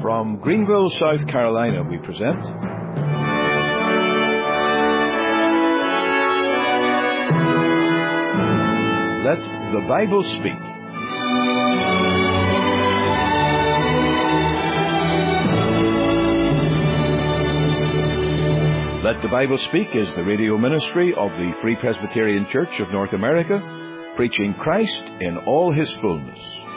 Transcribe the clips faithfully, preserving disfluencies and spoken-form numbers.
From Greenville, South Carolina, we present Let the Bible Speak. Let the Bible Speak is the radio ministry of the Free Presbyterian Church of North America, preaching Christ in all His fullness.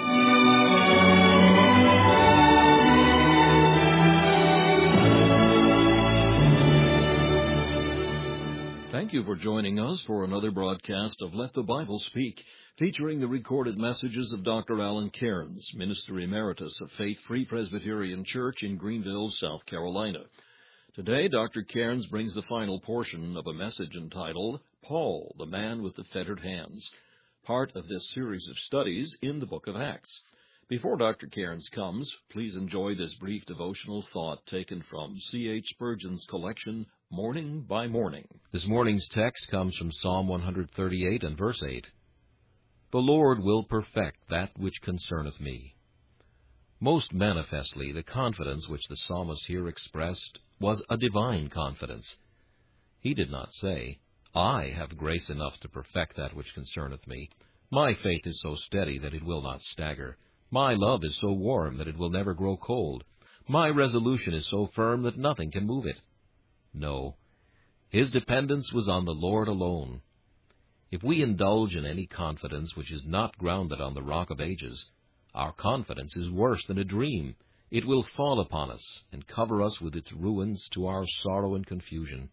Thank you for joining us for another broadcast of Let the Bible Speak, featuring the recorded messages of Doctor Alan Cairns, Minister Emeritus of Faith Free Presbyterian Church in Greenville, South Carolina. Today, Doctor Cairns brings the final portion of a message entitled, Paul, the Man with the Fettered Hands, part of this series of studies in the book of Acts. Before Doctor Cairns comes, please enjoy this brief devotional thought taken from C H Spurgeon's collection, Morning by Morning. This morning's text comes from Psalm one thirty-eight and verse eight. The Lord will perfect that which concerneth me. Most manifestly, the confidence which the psalmist here expressed was a divine confidence. He did not say, I have grace enough to perfect that which concerneth me. My faith is so steady that it will not stagger. My love is so warm that it will never grow cold. My resolution is so firm that nothing can move it. No, his dependence was on the Lord alone. If we indulge in any confidence which is not grounded on the rock of ages, our confidence is worse than a dream. It will fall upon us and cover us with its ruins to our sorrow and confusion.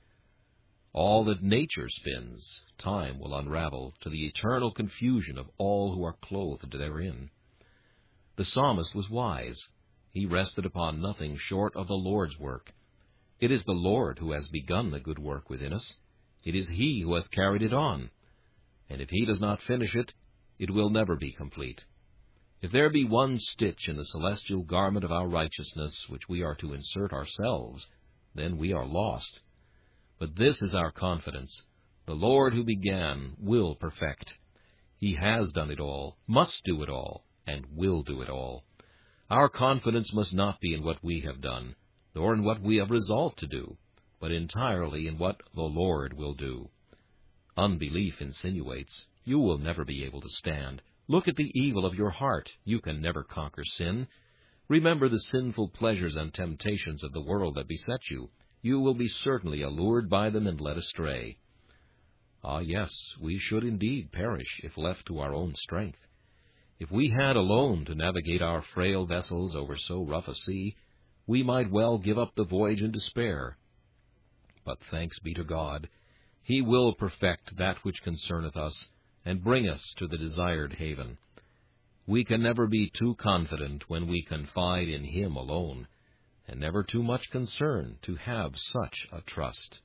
All that nature spins, time will unravel to the eternal confusion of all who are clothed therein. The psalmist was wise. He rested upon nothing short of the Lord's work. It is the Lord who has begun the good work within us. It is He who has carried it on. And if He does not finish it, it will never be complete. If there be one stitch in the celestial garment of our righteousness which we are to insert ourselves, then we are lost. But this is our confidence. The Lord who began will perfect. He has done it all, must do it all, and will do it all. Our confidence must not be in what we have done, nor in what we have resolved to do, but entirely in what the Lord will do. Unbelief insinuates, you will never be able to stand. Look at the evil of your heart. You can never conquer sin. Remember the sinful pleasures and temptations of the world that beset you. You will be certainly allured by them and led astray. Ah, yes, we should indeed perish if left to our own strength. If we had alone to navigate our frail vessels over so rough a sea, we might well give up the voyage in despair. But thanks be to God, He will perfect that which concerneth us, and bring us to the desired haven. We can never be too confident when we confide in Him alone, and never too much concern to have such a trust.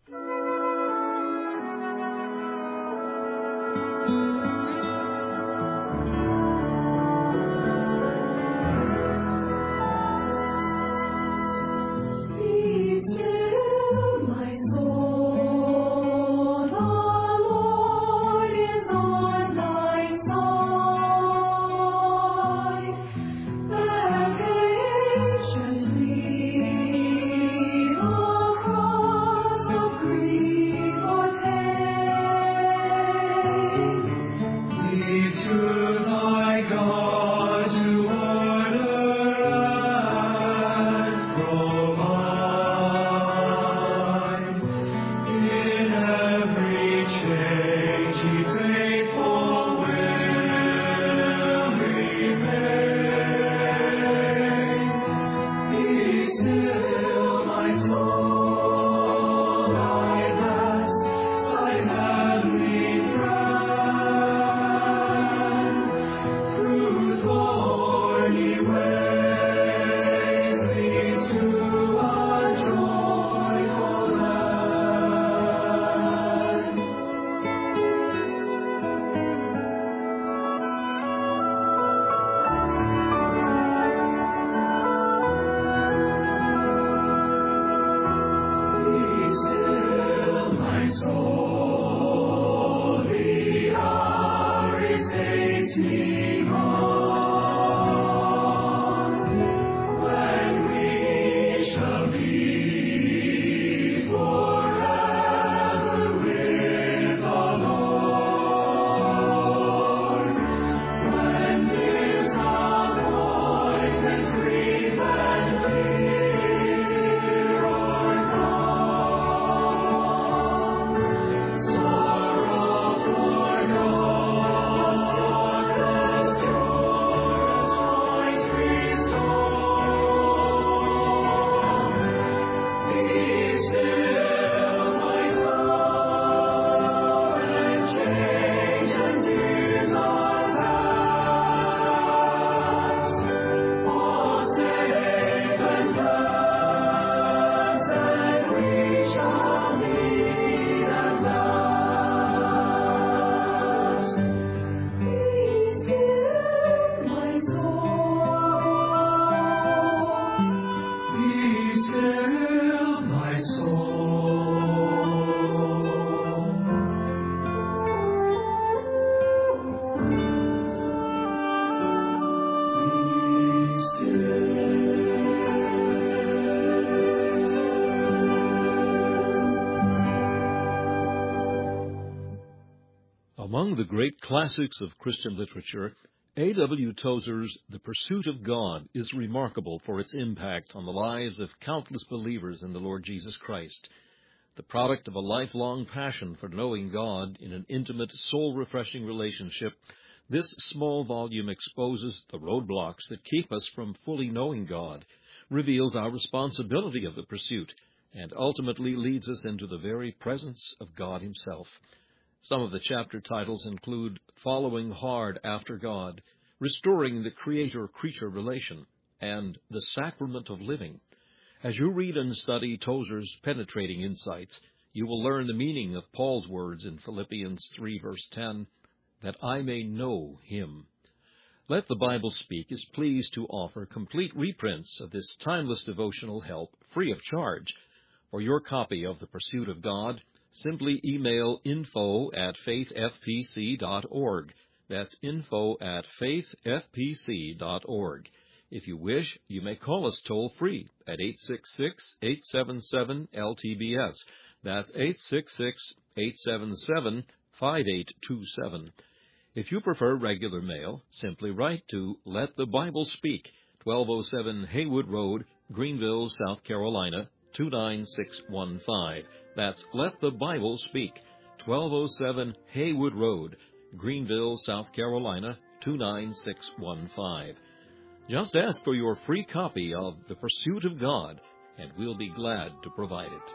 Among the great classics of Christian literature, A W Tozer's The Pursuit of God is remarkable for its impact on the lives of countless believers in the Lord Jesus Christ. The product of a lifelong passion for knowing God in an intimate, soul-refreshing relationship, this small volume exposes the roadblocks that keep us from fully knowing God, reveals our responsibility of the pursuit, and ultimately leads us into the very presence of God Himself. Some of the chapter titles include Following Hard After God, Restoring the Creator-Creature Relation, and The Sacrament of Living. As you read and study Tozer's penetrating insights, you will learn the meaning of Paul's words in Philippians three, verse ten, that I may know Him. Let the Bible Speak is pleased to offer complete reprints of this timeless devotional help free of charge. For your copy of The Pursuit of God, simply email info at faith f p c dot org. That's info at faith f p c dot org. If you wish, you may call us toll-free at eight six six, eight seven seven, L T B S. That's eight six six, eight seven seven, five eight two seven. If you prefer regular mail, simply write to Let the Bible Speak, twelve oh seven Haywood Road, Greenville, South Carolina, two nine six one five. That's Let the Bible Speak, twelve oh seven Haywood Road, Greenville, South Carolina, two nine six one five. Just ask for your free copy of The Pursuit of God, and we'll be glad to provide it.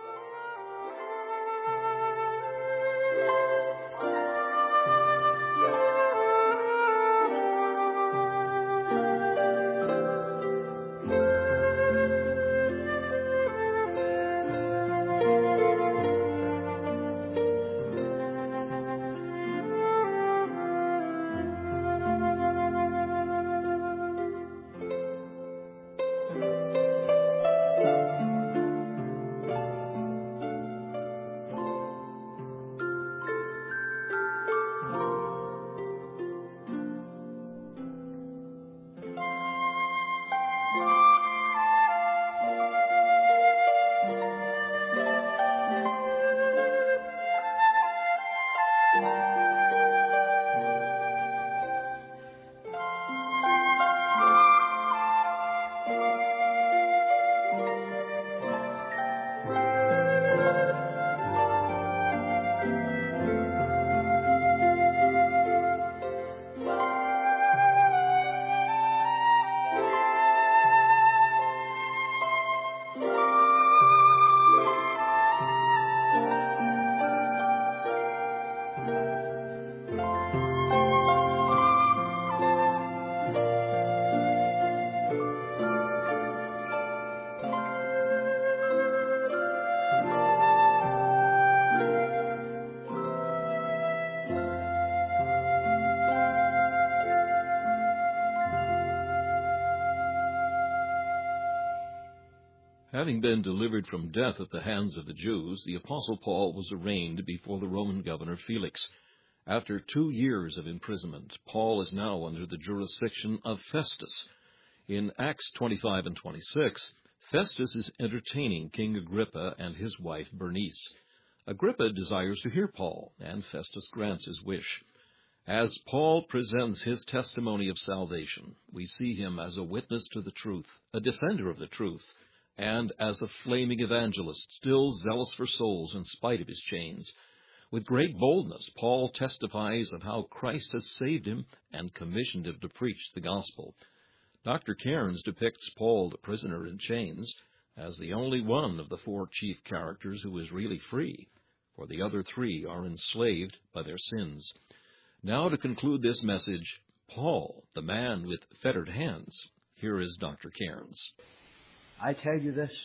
Having been delivered from death at the hands of the Jews, the Apostle Paul was arraigned before the Roman governor Felix. After two years of imprisonment, Paul is now under the jurisdiction of Festus. In Acts twenty-five and twenty-six, Festus is entertaining King Agrippa and his wife Bernice. Agrippa desires to hear Paul, and Festus grants his wish. As Paul presents his testimony of salvation, we see him as a witness to the truth, a defender of the truth, and as a flaming evangelist, still zealous for souls in spite of his chains. With great boldness, Paul testifies of how Christ has saved him and commissioned him to preach the gospel. Doctor Cairns depicts Paul, the prisoner in chains, as the only one of the four chief characters who is really free, for the other three are enslaved by their sins. Now, to conclude this message, Paul, the man with fettered hands. Here is Doctor Cairns. I tell you this,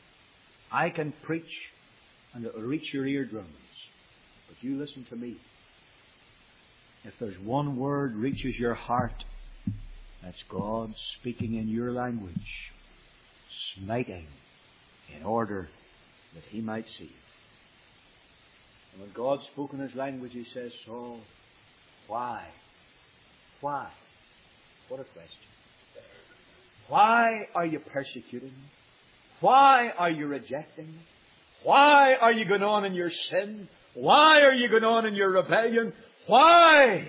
I can preach and it will reach your eardrums, but you listen to me. If there's one word reaches your heart, that's God speaking in your language, smiting in order that He might see you. And when God spoke in His language, He says, Saul, why? Why? What a question. Why are you persecuting me? Why are you rejecting me? Why are you going on in your sin? Why are you going on in your rebellion? Why?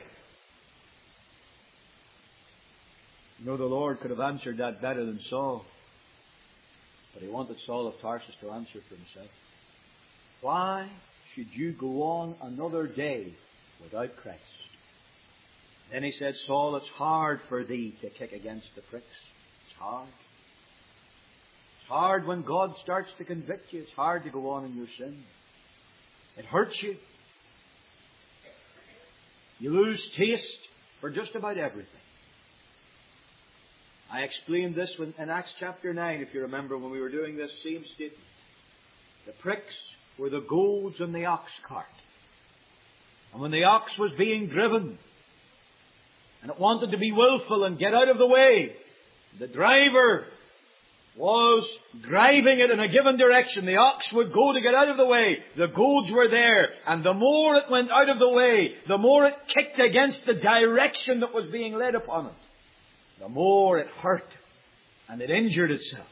You know, the Lord could have answered that better than Saul. But He wanted Saul of Tarsus to answer for himself. Why should you go on another day without Christ? Then He said, Saul, it's hard for thee to kick against the pricks. It's hard. It's hard when God starts to convict you. It's hard to go on in your sin. It hurts you. You lose taste for just about everything. I explained this in Acts chapter nine, if you remember, when we were doing this same statement. The pricks were the goads in the ox cart. And when the ox was being driven, and it wanted to be willful and get out of the way, the driver was driving it in a given direction. The ox would go to get out of the way. The goads were there. And the more it went out of the way, the more it kicked against the direction that was being led upon it, the more it hurt and it injured itself.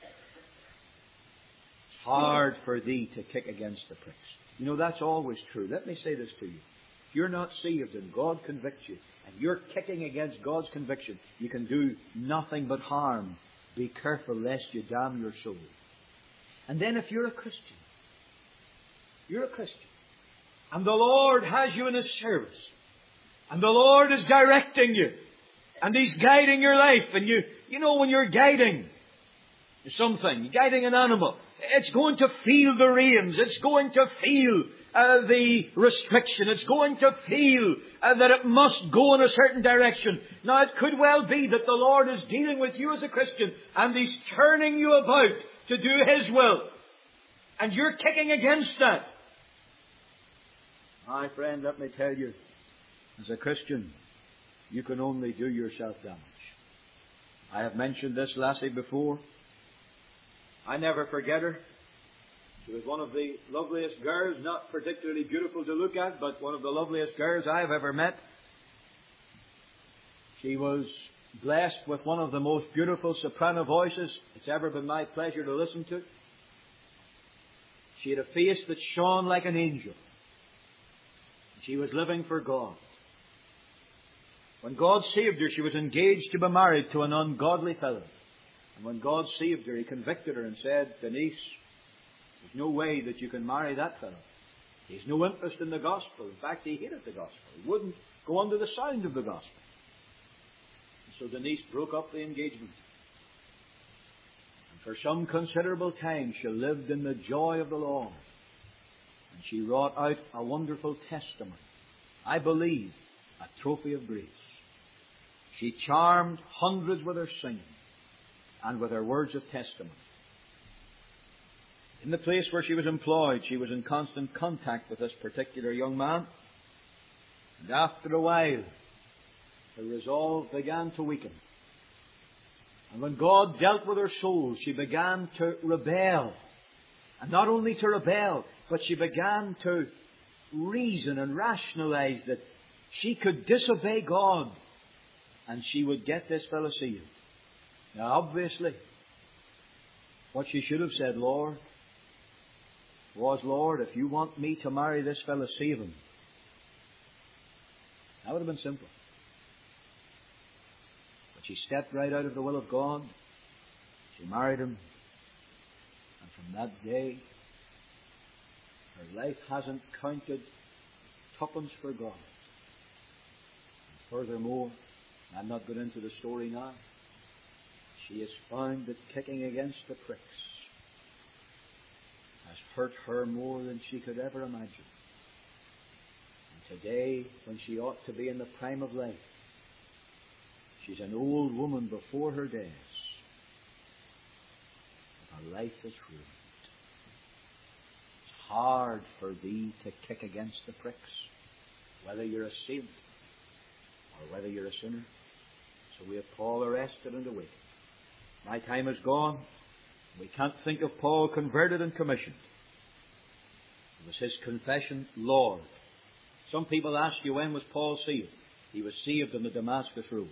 It's hard for thee to kick against the pricks. You know, that's always true. Let me say this to you. If you're not saved and God convicts you, and you're kicking against God's conviction, you can do nothing but harm. Be careful lest you damn your soul. And then if you're a Christian, you're a Christian, and the Lord has you in His service, and the Lord is directing you, and He's guiding your life, and you, you know when you're guiding something, guiding an animal, it's going to feel the reins, it's going to feel uh, the restriction, it's going to feel uh, that it must go in a certain direction. Now it could well be that the Lord is dealing with you as a Christian, and He's turning you about to do His will, and you're kicking against that. My friend, let me tell you, as a Christian, you can only do yourself damage. I have mentioned this lassie before. I never forget her. She was one of the loveliest girls, not particularly beautiful to look at, but one of the loveliest girls I have ever met. She was blessed with one of the most beautiful soprano voices it's ever been my pleasure to listen to. She had a face that shone like an angel. She was living for God. When God saved her, she was engaged to be married to an ungodly fellow. And when God saved her, He convicted her and said, Denise, there's no way that you can marry that fellow. He's no interest in the gospel. In fact, he hated the gospel. He wouldn't go under the sound of the gospel. And so Denise broke up the engagement. And for some considerable time, she lived in the joy of the Lord. And she wrought out a wonderful testimony. I believe a trophy of grace. She charmed hundreds with her singing and with her words of testimony. In the place where she was employed, she was in constant contact with this particular young man. And after a while, her resolve began to weaken. And when God dealt with her soul, she began to rebel. And not only to rebel, but she began to reason and rationalize that she could disobey God and she would get this fellow saved. Now, obviously, what she should have said, Lord, was, Lord, if you want me to marry this fellow, save him. That would have been simple. But she stepped right out of the will of God. She married him. And from that day, her life hasn't counted tuppence for God. And furthermore, I'm not going into the story now, she has found that kicking against the pricks has hurt her more than she could ever imagine. And today, when she ought to be in the prime of life, she's an old woman before her days. But her life is ruined. It's hard for thee to kick against the pricks, whether you're a saint or whether you're a sinner. So we have Paul arrested and awaited. My time is gone. We can't think of Paul converted and commissioned. It was his confession, Lord. Some people ask you, when was Paul saved? He was saved on the Damascus Road.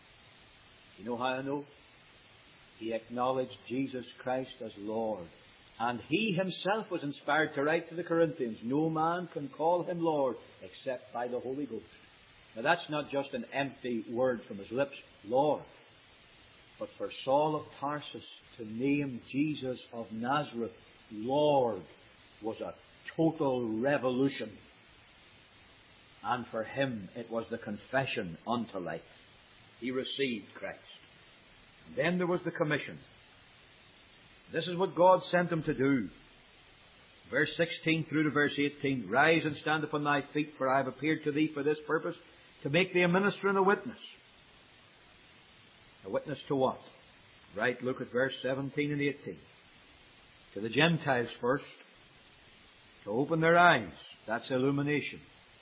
You know how I know? He acknowledged Jesus Christ as Lord. And he himself was inspired to write to the Corinthians, no man can call him Lord except by the Holy Ghost. Now that's not just an empty word from his lips, Lord. But for Saul of Tarsus to name Jesus of Nazareth Lord was a total revolution. And for him it was the confession unto life. He received Christ. And then there was the commission. This is what God sent him to do. Verse sixteen through to verse eighteen. Rise and stand upon thy feet, for I have appeared to thee for this purpose, to make thee a minister and a witness. A witness to what? Right, look at verse seventeen and eighteen. To the Gentiles first, to open their eyes. That's illumination.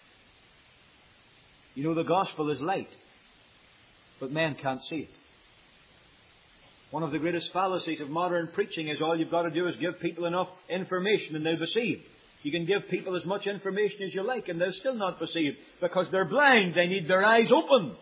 You know, the gospel is light, but men can't see it. One of the greatest fallacies of modern preaching is all you've got to do is give people enough information and they'll be saved. You can give people as much information as you like and they'll still not be saved because they're blind. They need their eyes opened.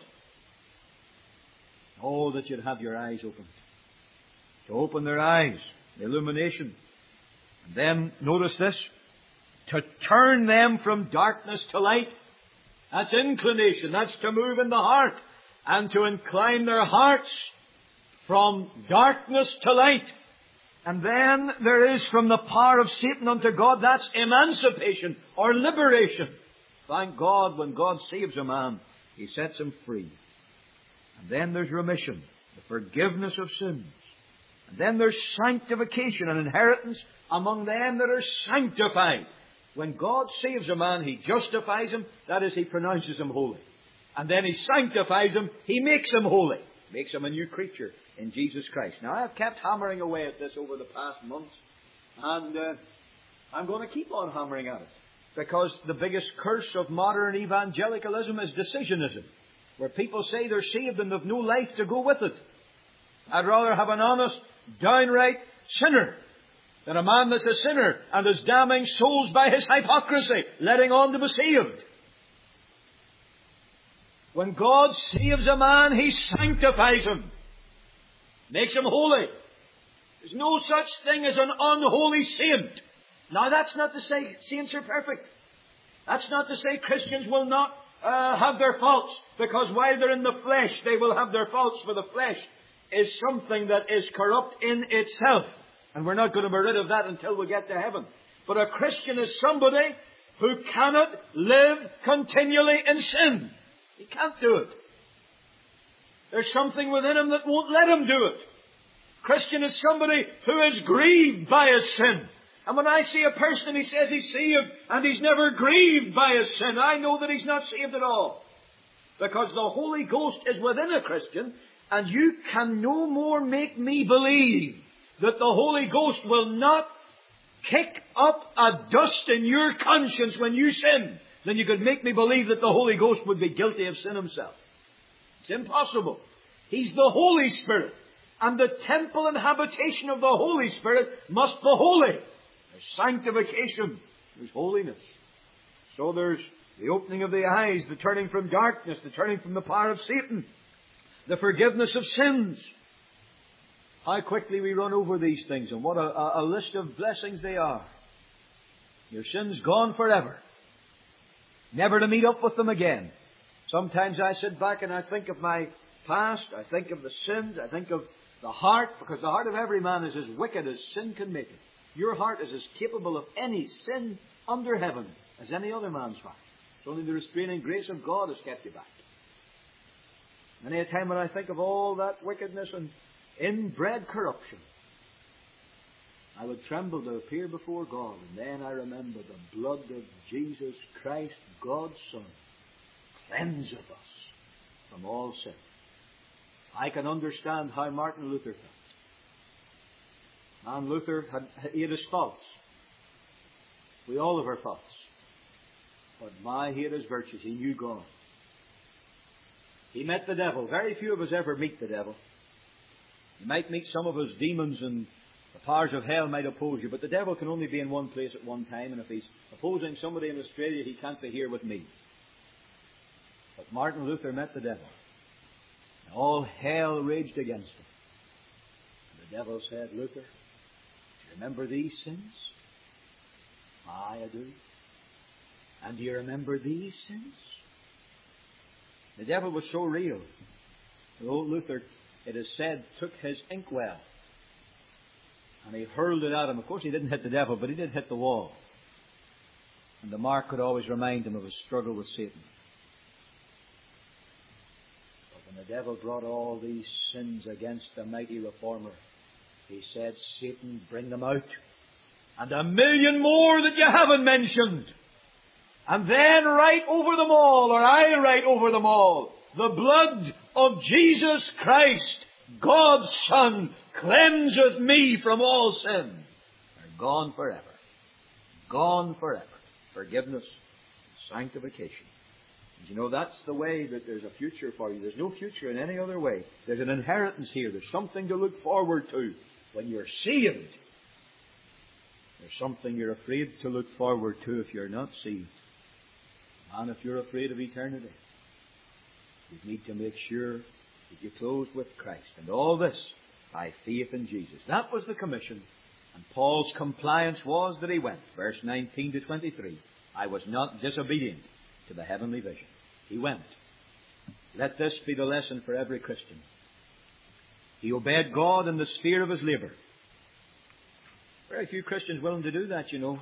Oh, that you'd have your eyes opened. To open their eyes. The illumination. And then, notice this. To turn them from darkness to light. That's inclination. That's to move in the heart. And to incline their hearts from darkness to light. And then there is from the power of Satan unto God. That's emancipation or liberation. Thank God, when God saves a man, He sets him free. And then there's remission, the forgiveness of sins. And then there's sanctification, an inheritance among them that are sanctified. When God saves a man, He justifies him. That is, He pronounces him holy. And then He sanctifies him. He makes him holy. Makes him a new creature in Jesus Christ. Now, I've kept hammering away at this over the past months. And uh, I'm going to keep on hammering at it. Because the biggest curse of modern evangelicalism is decisionism. Where people say they're saved and they've no life to go with it. I'd rather have an honest, downright sinner than a man that's a sinner and is damning souls by his hypocrisy, letting on to be saved. When God saves a man, He sanctifies him. Makes him holy. There's no such thing as an unholy saint. Now that's not to say saints are perfect. That's not to say Christians will not uh, have their faults. Because while they're in the flesh, they will have their faults. For the flesh is something that is corrupt in itself. And we're not going to be rid of that until we get to heaven. But a Christian is somebody who cannot live continually in sin. He can't do it. There's something within him that won't let him do it. Christian is somebody who is grieved by his sin. And when I see a person, he says he's saved and he's never grieved by his sin, I know that he's not saved at all. Because the Holy Ghost is within a Christian, and you can no more make me believe that the Holy Ghost will not kick up a dust in your conscience when you sin, then you could make me believe that the Holy Ghost would be guilty of sin Himself. It's impossible. He's the Holy Spirit. And the temple and habitation of the Holy Spirit must be holy. There's sanctification. There's holiness. So there's the opening of the eyes, the turning from darkness, the turning from the power of Satan, the forgiveness of sins. How quickly we run over these things, and what a, a, a list of blessings they are. Your sins gone forever. Never to meet up with them again. Sometimes I sit back and I think of my past. I think of the sins. I think of the heart. Because the heart of every man is as wicked as sin can make it. Your heart is as capable of any sin under heaven as any other man's heart. It's only the restraining grace of God has kept you back. Many a time when I think of all that wickedness and inbred corruption, I would tremble to appear before God, and then I remember the blood of Jesus Christ, God's Son, cleanseth us from all sin. I can understand how Martin Luther felt. Man Luther had, he had his faults. We all have our faults. But my, he had his virtues. He knew God. He met the devil. Very few of us ever meet the devil. You might meet some of his demons, and the powers of hell might oppose you, but the devil can only be in one place at one time, and if he's opposing somebody in Australia, he can't be here with me. But Martin Luther met the devil. And all hell raged against him. And the devil said, Luther, Remember these sins? Aye, I do. And do you remember these sins? The devil was so real. Old Luther, it is said, took his inkwell and he hurled it at him. Of course, he didn't hit the devil, but he did hit the wall. And the mark could always remind him of his struggle with Satan. But when the devil brought all these sins against the mighty reformer, he said, Satan, bring them out. And a million more that you haven't mentioned. And then write over them all, or I write over them all, the blood of Jesus Christ, God's Son, cleanseth me from all sin. They're gone forever. Gone forever. Forgiveness, sanctification. And you know, that's the way that there's a future for you. There's no future in any other way. There's an inheritance here. There's something to look forward to. When you're saved, there's something you're afraid to look forward to if you're not saved. And if you're afraid of eternity, you need to make sure that you close with Christ. And all this by faith in Jesus. That was the commission. And Paul's compliance was that he went. Verse nineteen to twenty-three. I was not disobedient to the heavenly vision. He went. Let this be the lesson for every Christian. He obeyed God in the sphere of his labour. Very few Christians willing to do that, you know.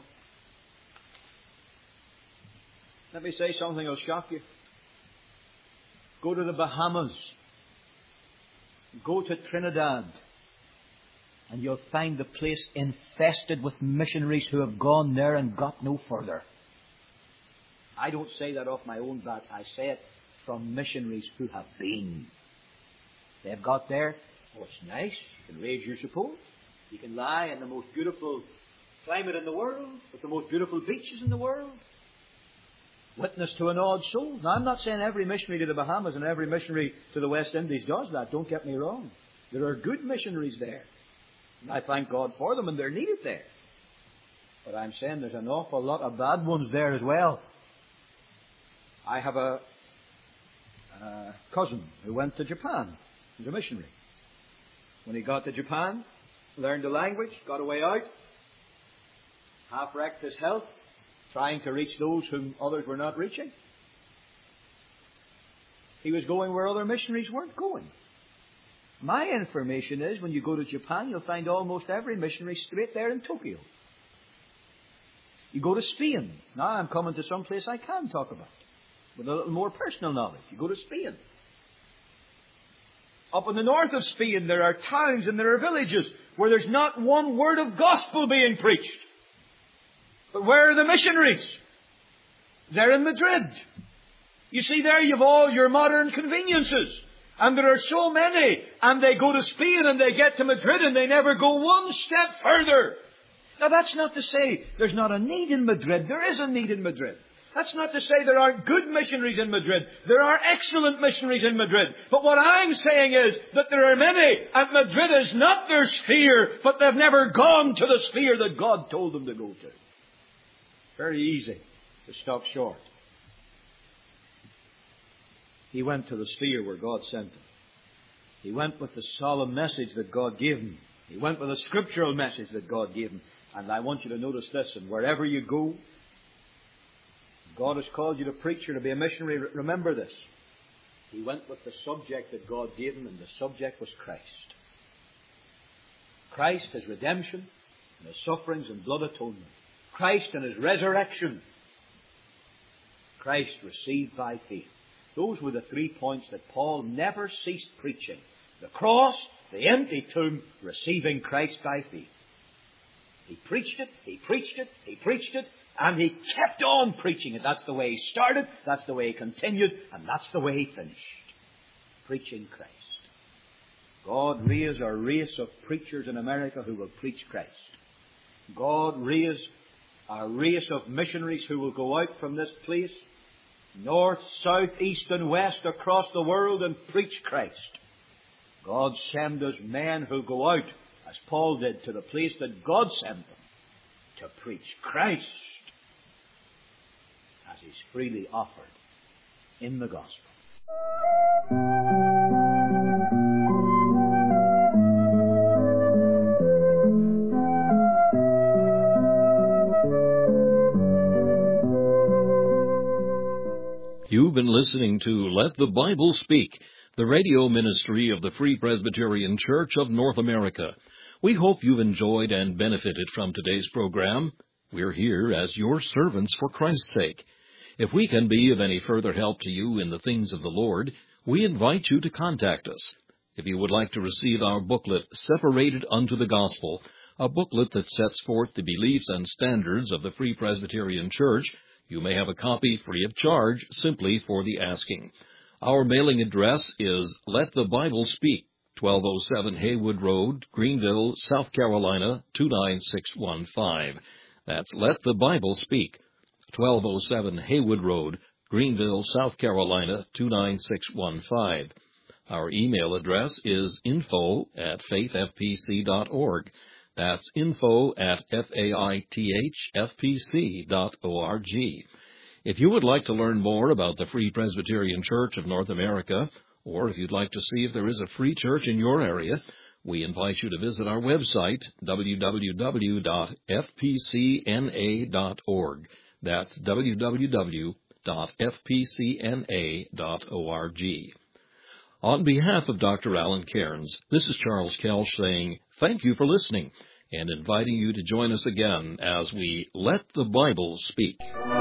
Let me say something that'll shock you. Go to the Bahamas. Go to Trinidad. And you'll find the place infested with missionaries who have gone there and got no further. I don't say that off my own bat. I say it from missionaries who have been. They've got there. Oh, it's nice. You can raise your support. You can lie in the most beautiful climate in the world, with the most beautiful beaches in the world. Witness to an awed soul. Now, I'm not saying every missionary to the Bahamas and every missionary to the West Indies does that. Don't get me wrong. There are good missionaries there. And I thank God for them, and they're needed there. But I'm saying there's an awful lot of bad ones there as well. I have a, a cousin who went to Japan. He's a missionary. When he got to Japan, learned the language, got away out, half-wrecked his health, trying to reach those whom others were not reaching. He was going where other missionaries weren't going. My information is, when you go to Japan, you'll find almost every missionary straight there in Tokyo. You go to Spain. Now I'm coming to some place I can talk about, with a little more personal knowledge. You go to Spain. Up in the north of Spain, there are towns and there are villages where there's not one word of gospel being preached. But where are the missionaries? They're in Madrid. You see, there you've all your modern conveniences. And there are so many. And they go to Spain and they get to Madrid and they never go one step further. Now, that's not to say there's not a need in Madrid. There is a need in Madrid. That's not to say there aren't good missionaries in Madrid. There are excellent missionaries in Madrid. But what I'm saying is that there are many, and Madrid is not their sphere, but they've never gone to the sphere that God told them to go to. Very easy to stop short. He went to the sphere where God sent him. He went with the solemn message that God gave him. He went with a scriptural message that God gave him. And I want you to notice this, and wherever you go, God has called you to preach or to be a missionary. Remember this. He went with the subject that God gave him, and the subject was Christ. Christ, His redemption, and His sufferings and blood atonement. Christ and His resurrection. Christ received by faith. Those were the three points that Paul never ceased preaching. The cross, the empty tomb, receiving Christ by faith. He preached it, he preached it, he preached it, and he kept on preaching it. That's the way he started, that's the way he continued, and that's the way he finished. Preaching Christ. God raise a race of preachers in America who will preach Christ. God raise a race of missionaries who will go out from this place, north, south, east and west, across the world, and preach Christ. God send us men who go out, as Paul did, to the place that God sent them, to preach Christ, as He's freely offered in the gospel. listening to Let the Bible Speak, the radio ministry of the Free Presbyterian Church of North America. We hope you've enjoyed and benefited from today's program. We're here as your servants for Christ's sake. If we can be of any further help to you in the things of the Lord, we invite you to contact us. If you would like to receive our booklet, Separated Unto the Gospel, a booklet that sets forth the beliefs and standards of the Free Presbyterian Church, you may have a copy free of charge simply for the asking. Our mailing address is Let the Bible Speak, twelve oh seven Haywood Road, Greenville, South Carolina, two nine six one five. That's Let the Bible Speak, twelve oh seven Haywood Road, Greenville, South Carolina, two nine six one five. Our email address is info at faith f p c dot org. That's info at faith f p c dot org. If you would like to learn more about the Free Presbyterian Church of North America, or if you'd like to see if there is a free church in your area, we invite you to visit our website, w w w dot f p c n a dot org. That's w w w dot f p c n a dot org. On behalf of Doctor Alan Cairns, this is Charles Kelch saying thank you for listening and inviting you to join us again as we Let the Bible Speak.